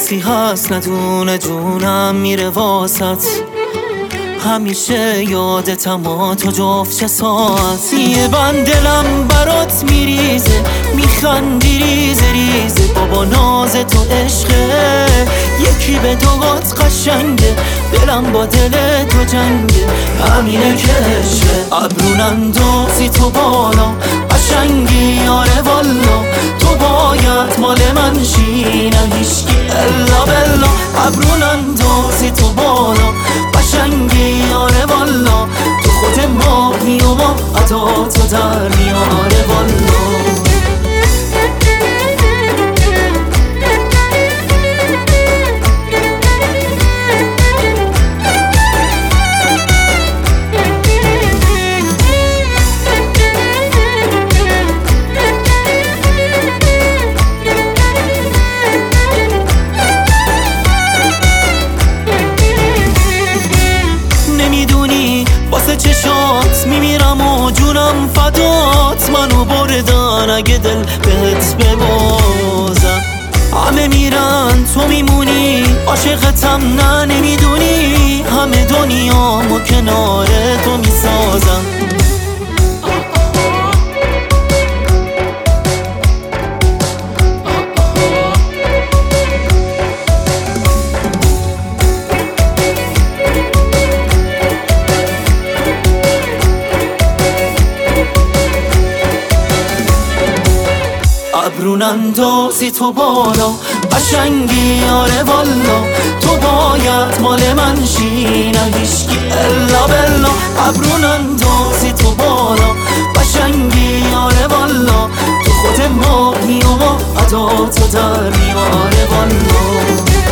کسی هست ندونه جونم میره واسط، همیشه یادتم تو جفت چه ساعت. یه بند دلم برات میریزه، میخندی ریزه ریزه، بابا ناز تو عشقه، یکی به دوات قشنگه، دلم با دل تو جنگه، همینه که عشقه. ابرون اندازی تو بالا، قشنگی آره والا، تو باید مال من شی، نه هیشکی الا بلا. ابرون اندازی تو بالا، قشنگی آره والا، تو خود ماهی و ما عطا تو در میاره والا. واسه چشات میمیرم و جونم فدات، منو بردن اگه دل بهت ببازم. همه میرن تو میمونی، عاشقتم نه نمیدونی، همه دنیامو کنار تو میسازم. ابرون اندازی تو بالا، قشنگی آره والا، تو باید مال من شی، نه هیشکی الا بلا. ابرون اندازی تو بالا، قشنگی آره والا، تو خود ماهی و ما عطا تو در میاره والا.